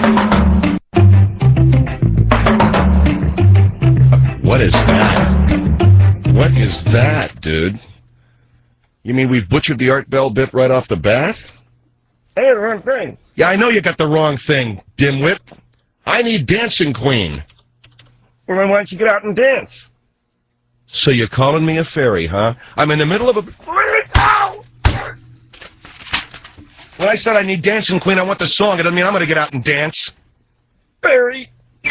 What is that? What is that, dude? You mean we've butchered the Art Bell bit right off the bat? Hey, the wrong thing. Yeah, I know you got the wrong thing, dimwit. I need Dancing Queen. Well, then why don't you get out and dance? So you're calling me a fairy, huh? I'm in the middle of a... Ow! When I said I need Dancing Queen, I want the song. It doesn't mean I'm going to get out and dance. Fairy.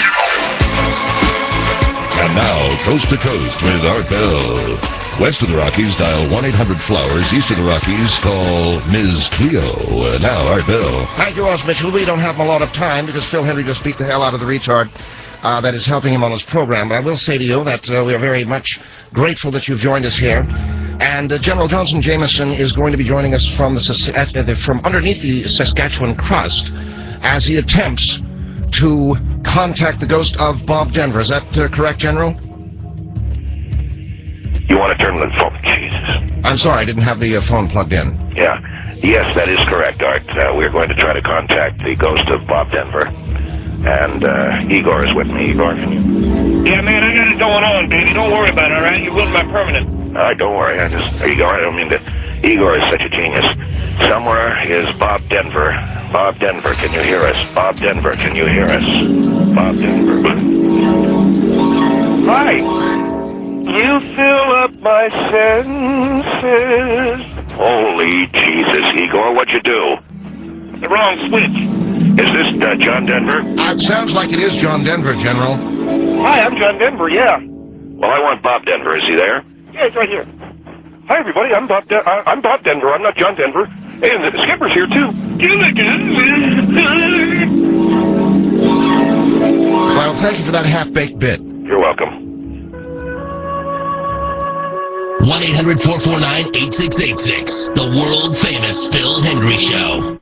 And now, Coast to Coast with Art Bell. West of the Rockies, dial 1-800-FLOWERS. East of the Rockies, call Ms. Cleo. Now, Art Bell. Thank you, Ross Mitchell. We don't have a lot of time because Phil Henry just beat the hell out of the retard that is helping him on his program. But I will say to you that we are very much grateful that you've joined us here. And General Johnson Jameson is going to be joining us from from underneath the Saskatchewan crust as he attempts to contact the ghost of Bob Denver. Is that correct, General? You want to turn the phone? Jesus. I'm sorry, I didn't have the phone plugged in. Yeah. Yes, that is correct, Art. We're going to try to contact the ghost of Bob Denver. And Igor is with me. Igor, can you? Yeah, man, I got it going on, baby. Don't worry about it, all right? You ruined my permanent. Don't worry. Igor, I don't mean to... Igor is such a genius. Somewhere is Bob Denver. Bob Denver, can you hear us? Bob Denver, can you hear us? Bob Denver. Hi. You fill up my senses. Holy Jesus, Igor, what'd you do? The wrong switch. Is this John Denver? It sounds like it is John Denver, General. Hi, I'm John Denver, yeah. Well, I want Bob Denver. Is he there? Yeah, he's right here. Hi, everybody. I'm Bob Denver. I'm not John Denver. And the skipper's here, too. Well, thank you for that half-baked bit. You're welcome. 1-800-449-8686. The world-famous Phil Henry Show.